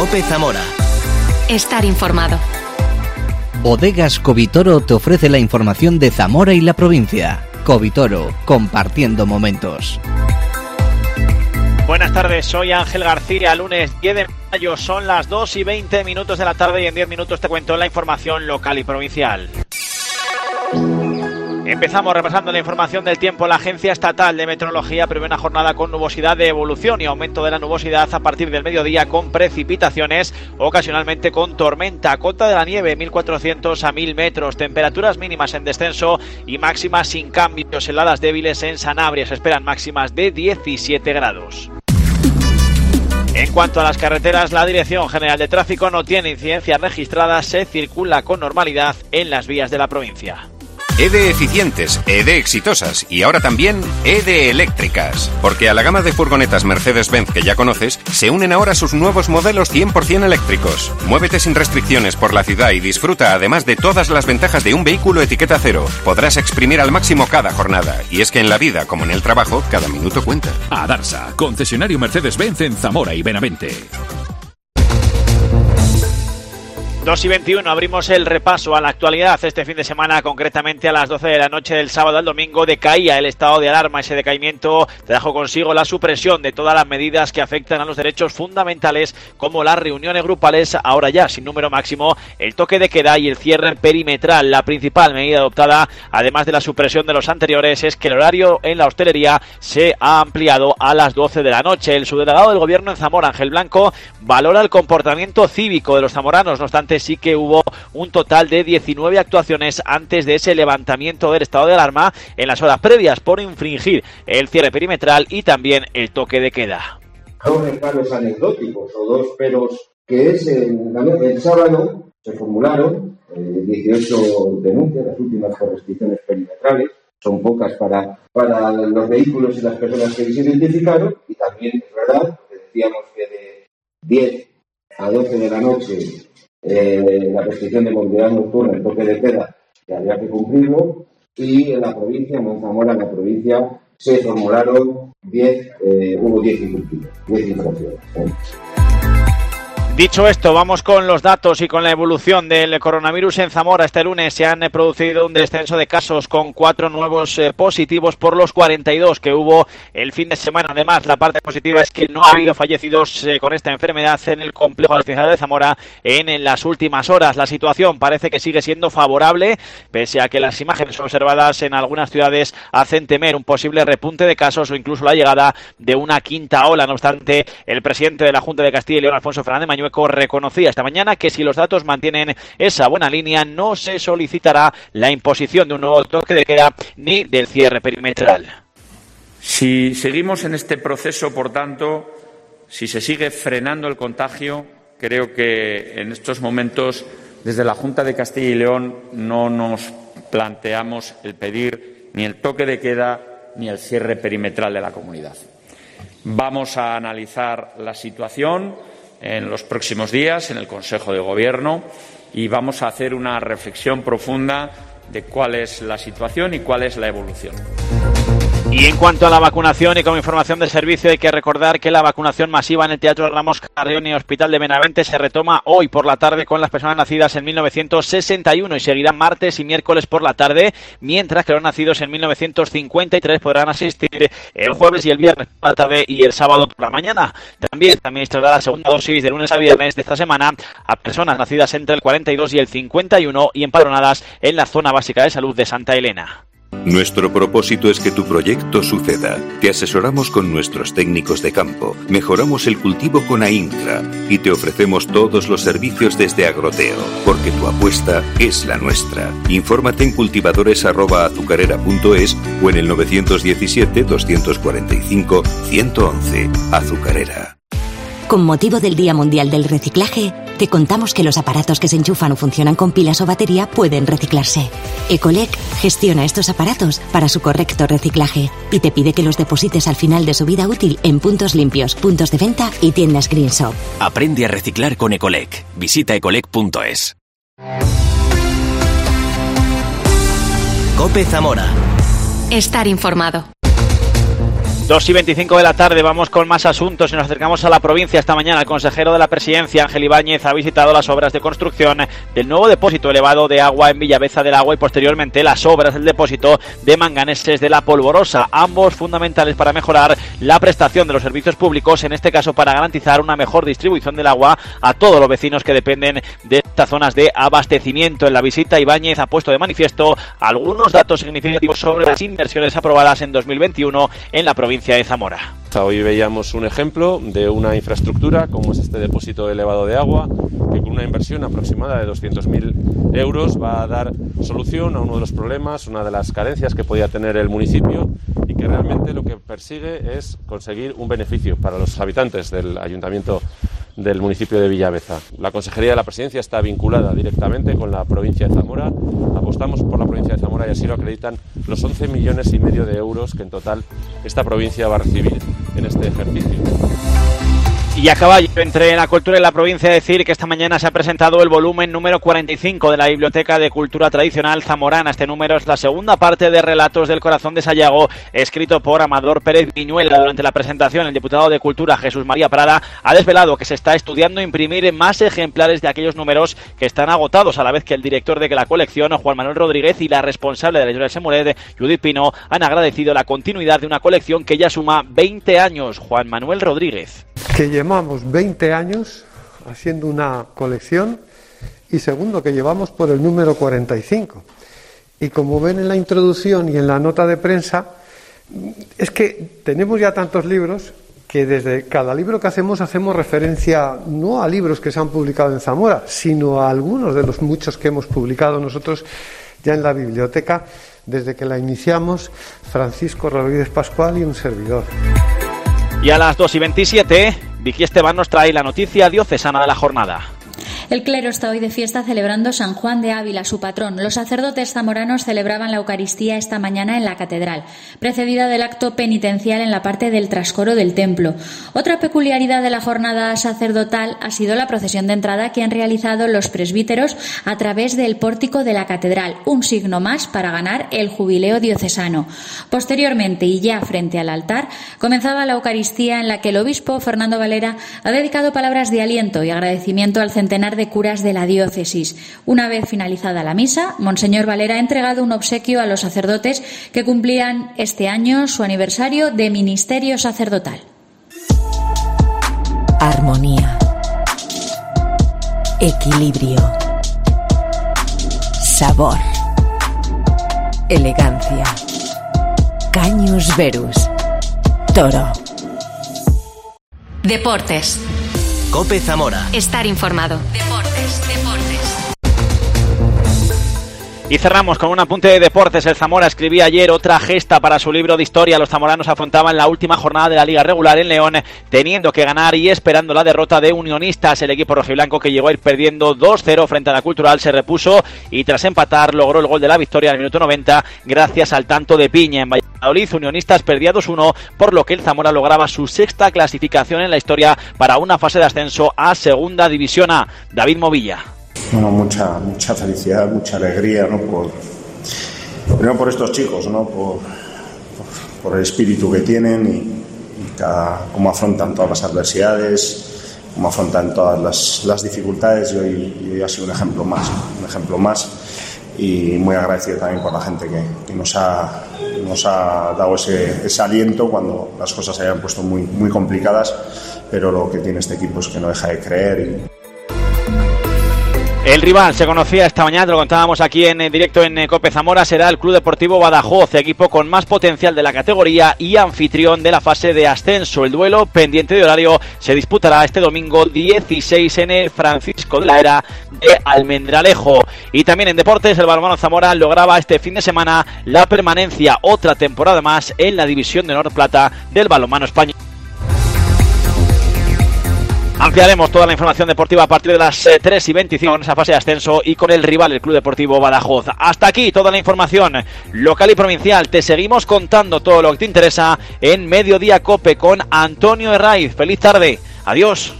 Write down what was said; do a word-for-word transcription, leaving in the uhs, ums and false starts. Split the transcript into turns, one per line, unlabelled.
COPE Zamora.
Estar informado.
Bodegas Covitoro te ofrece la información de Zamora y la provincia. Covitoro, compartiendo momentos.
Buenas tardes, soy Ángel García. Lunes diez de mayo, son las dos y veinte minutos de la tarde y en diez minutos te cuento la información local y provincial. Empezamos repasando la información del tiempo. La Agencia Estatal de Meteorología prevé una jornada con nubosidad de evolución y aumento de la nubosidad a partir del mediodía, con precipitaciones, ocasionalmente con tormenta. Cota de la nieve mil cuatrocientos a mil metros. Temperaturas mínimas en descenso y máximas sin cambios. Heladas débiles en Sanabria. Se esperan máximas de diecisiete grados. En cuanto a las carreteras, la Dirección General de Tráfico no tiene incidencias registradas. Se circula con normalidad en las vías de la provincia.
E D E eficientes, E D E exitosas y ahora también E D E eléctricas. Porque a la gama de furgonetas Mercedes-Benz que ya conoces, se unen ahora sus nuevos modelos cien por ciento eléctricos. Muévete sin restricciones por la ciudad y disfruta además de todas las ventajas de un vehículo etiqueta cero. Podrás exprimir al máximo cada jornada. Y es que en la vida, como en el trabajo, cada minuto cuenta.
Adarsa, concesionario Mercedes-Benz en Zamora y Benavente.
dos y veintiuno, abrimos el repaso a la actualidad. Este fin de semana, concretamente a las doce de la noche del sábado al domingo, decaía el estado de alarma. Ese decaimiento trajo consigo la supresión de todas las medidas que afectan a los derechos fundamentales, como las reuniones grupales, ahora ya sin número máximo, el toque de queda y el cierre perimetral. La principal medida adoptada, además de la supresión de los anteriores, es que el horario en la hostelería se ha ampliado a las doce de la noche. El subdelegado del Gobierno en Zamora, Ángel Blanco, valora el comportamiento cívico de los zamoranos. No obstante, sí que hubo un total de diecinueve actuaciones antes de ese levantamiento del estado de alarma en las horas previas por infringir el cierre perimetral y también el toque de queda.
Dos reparos anecdóticos o dos peros, que es el, el sábado se formularon eh, dieciocho denuncias, las últimas por restricciones perimetrales, son pocas para, para los vehículos y las personas que se identificaron, y también es verdad que decíamos que de diez a doce de la noche Eh, la restricción de movilidad nocturna, el toque de queda, que había que cumplirlo, y en la provincia, en Zamora, en la provincia, se formularon diez, eh, hubo diez incumplidos, diez infracciones. ¿eh?
Dicho esto, vamos con los datos y con la evolución del coronavirus en Zamora. Este lunes se han producido un descenso de casos con cuatro nuevos eh, positivos por los cuarenta y dos que hubo el fin de semana. Además, la parte positiva es que no ha habido fallecidos eh, con esta enfermedad en el complejo asistencial de Zamora en, en las últimas horas. La situación parece que sigue siendo favorable, pese a que las imágenes observadas en algunas ciudades hacen temer un posible repunte de casos o incluso la llegada de una quinta ola. No obstante, el presidente de la Junta de Castilla y León, Alfonso Fernández Mañueco, reconocía esta mañana que si los datos mantienen esa buena línea, no se solicitará la imposición de un nuevo toque de queda ni del cierre perimetral.
Si seguimos en este proceso, por tanto, si se sigue frenando el contagio, creo que en estos momentos, desde la Junta de Castilla y León, no nos planteamos el pedir ni el toque de queda ni el cierre perimetral de la comunidad. Vamos a analizar la situación en los próximos días en el Consejo de Gobierno y vamos a hacer una reflexión profunda de cuál es la situación y cuál es la evolución.
Y en cuanto a la vacunación y como información del servicio, hay que recordar que la vacunación masiva en el Teatro Ramos Carrión y Hospital de Benavente se retoma hoy por la tarde con las personas nacidas en mil novecientos sesenta y uno y seguirá martes y miércoles por la tarde, mientras que los nacidos en mil novecientos cincuenta y tres podrán asistir el jueves y el viernes por la tarde y el sábado por la mañana. También se administrará la segunda dosis de lunes a viernes de esta semana a personas nacidas entre el cuarenta y dos y el cincuenta y uno y empadronadas en la Zona Básica de Salud de Santa Elena.
Nuestro propósito es que tu proyecto suceda. Te asesoramos con nuestros técnicos de campo, mejoramos el cultivo con AINCRA y te ofrecemos todos los servicios desde Agroteo, porque tu apuesta es la nuestra. Infórmate en cultivadores arroba azucarera punto es o en el nueve uno siete, dos cuatro cinco, uno uno uno. Azucarera.
Con motivo del Día Mundial del Reciclaje, te contamos que los aparatos que se enchufan o funcionan con pilas o batería pueden reciclarse. Ecolec gestiona estos aparatos para su correcto reciclaje y te pide que los deposites al final de su vida útil en puntos limpios, puntos de venta y tiendas Green Shop.
Aprende a reciclar con Ecolec. Visita ecolec punto es. COPE Zamora.
Estar informado.
dos y veinticinco de la tarde, vamos con más asuntos y nos acercamos a la provincia. Esta mañana el consejero de la Presidencia, Ángel Ibáñez, ha visitado las obras de construcción del nuevo depósito elevado de agua en Villaveza del Agua y posteriormente las obras del depósito de manganeses de la Polvorosa, ambos fundamentales para mejorar la prestación de los servicios públicos, en este caso para garantizar una mejor distribución del agua a todos los vecinos que dependen de estas zonas de abastecimiento. En la visita, Ibáñez ha puesto de manifiesto algunos datos significativos sobre las inversiones aprobadas en dos mil veintiuno en la provincia de Zamora.
Hoy veíamos un ejemplo de una infraestructura como es este depósito elevado de agua, que con una inversión aproximada de doscientos mil euros va a dar solución a uno de los problemas, una de las carencias que podía tener el municipio y que realmente lo que persigue es conseguir un beneficio para los habitantes del ayuntamiento del municipio de Villaveza. La Consejería de la Presidencia está vinculada directamente con la provincia de Zamora. Apostamos por la provincia de Zamora y así lo acreditan los once millones y medio de euros que en total esta provincia va a recibir en este ejercicio.
Y a caballo entre la cultura y la provincia, decir que esta mañana se ha presentado el volumen número cuarenta y cinco de la Biblioteca de Cultura Tradicional Zamorana. Este número es la segunda parte de Relatos del Corazón de Sayago, escrito por Amador Pérez Viñuela. Durante la presentación, el diputado de Cultura, Jesús María Prada, ha desvelado que se está estudiando imprimir más ejemplares de aquellos números que están agotados, a la vez que el director de la colección, Juan Manuel Rodríguez, y la responsable de la editorial Semuret, Judith Pino, han agradecido la continuidad de una colección que ya suma veinte años. Juan Manuel Rodríguez.
Que llevamos veinte años haciendo una colección y segundo, que llevamos por el número cuarenta y cinco. Y como ven en la introducción y en la nota de prensa, es que tenemos ya tantos libros que desde cada libro que hacemos hacemos referencia no a libros que se han publicado en Zamora, sino a algunos de los muchos que hemos publicado nosotros ya en la biblioteca desde que la iniciamos, Francisco Rodríguez Pascual y un servidor.
Y a las dos y veintisiete, Vicky Esteban nos trae la noticia diocesana de la jornada.
El clero está hoy de fiesta celebrando San Juan de Ávila, su patrón. Los sacerdotes zamoranos celebraban la Eucaristía esta mañana en la catedral, precedida del acto penitencial en la parte del trascoro del templo. Otra peculiaridad de la jornada sacerdotal ha sido la procesión de entrada que han realizado los presbíteros a través del pórtico de la catedral, un signo más para ganar el jubileo diocesano. Posteriormente, y ya frente al altar, comenzaba la Eucaristía en la que el obispo Fernando Valera ha dedicado palabras de aliento y agradecimiento al centenar de curas de la diócesis. Una vez finalizada la misa, Monseñor Valera ha entregado un obsequio a los sacerdotes que cumplían este año su aniversario de ministerio sacerdotal.
Armonía. Equilibrio. Sabor. Elegancia. Cañus Verus. Toro.
Deportes.
COPE Zamora.
Estar informado.
Deportes, deportes.
Y cerramos con un apunte de deportes. El Zamora escribía ayer otra gesta para su libro de historia. Los zamoranos afrontaban la última jornada de la Liga Regular en León, teniendo que ganar y esperando la derrota de Unionistas. El equipo rojiblanco, que llegó a ir perdiendo dos cero frente a la Cultural, se repuso y tras empatar logró el gol de la victoria en el minuto noventa gracias al tanto de Piña. En Valladolid, Unionistas perdía dos uno, por lo que el Zamora lograba su sexta clasificación en la historia para una fase de ascenso a Segunda División A. David Movilla.
Bueno, mucha mucha felicidad, mucha alegría, ¿no? Por, primero por estos chicos, ¿no? Por, por, por el espíritu que tienen y, y cada, cómo afrontan todas las adversidades, cómo afrontan todas las, las dificultades. Y hoy, y hoy ha sido un ejemplo más, un ejemplo más. Y muy agradecido también por la gente que, que nos ha nos ha dado ese, ese aliento cuando las cosas se habían puesto muy, muy complicadas, pero lo que tiene este equipo es que no deja de creer. Y...
El rival se conocía esta mañana, te lo contábamos aquí en directo en COPE Zamora, será el Club Deportivo Badajoz, equipo con más potencial de la categoría y anfitrión de la fase de ascenso. El duelo pendiente de horario se disputará este domingo dieciséis en el Francisco de la Era de Almendralejo. Y también en deportes, el balonmano Zamora lograba este fin de semana la permanencia, otra temporada más en la división de honor plata del balonmano español. Ampliaremos toda la información deportiva a partir de las tres y veinticinco en esa fase de ascenso y con el rival, el Club Deportivo Badajoz. Hasta aquí toda la información local y provincial. Te seguimos contando todo lo que te interesa en Mediodía Cope con Antonio Herraiz. Feliz tarde. Adiós.